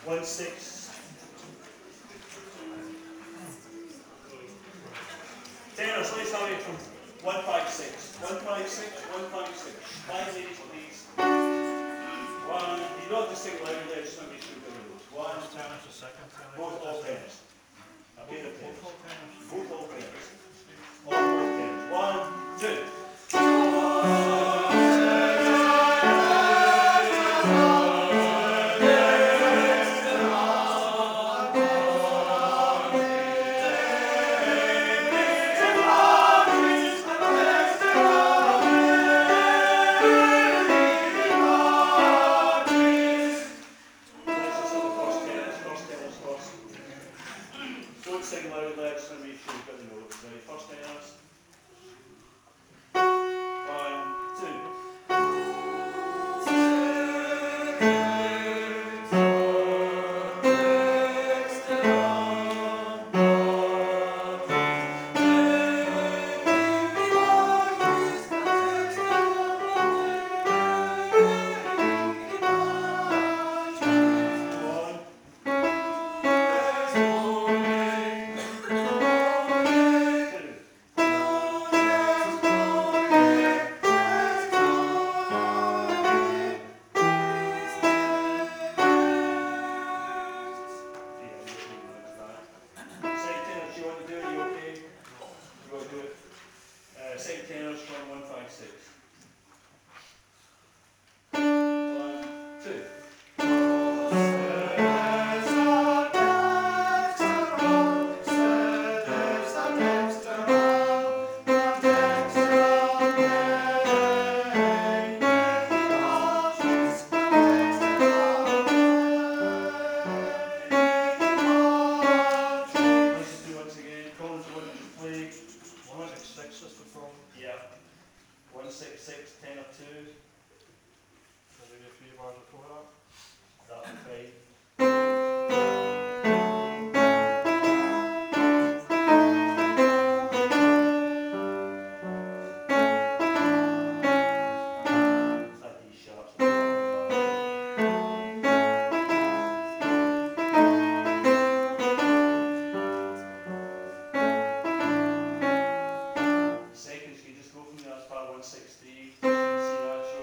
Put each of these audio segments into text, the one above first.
1 6. Tenors, let's have it from 1 5 6. 1 5 6. 1 5 6. 5 ladies, please. One. You don't have to sing loudly, just let me shoot the rules. One. Tenors, the second tenor. Both all tenors. Okay, the tenors. Both all tenors. Both all tenors. All four tenors. 1 2. Don't sing loud, let's make sure you've got the notes. Right, first tenors. 1 6 6 tenor 2. I'll give you 3 bars before that. That'll be fine. That D sharp. Seconds, you just go from there as far 1 6 3. You can see that short.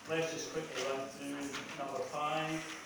let's just quickly run through number 5.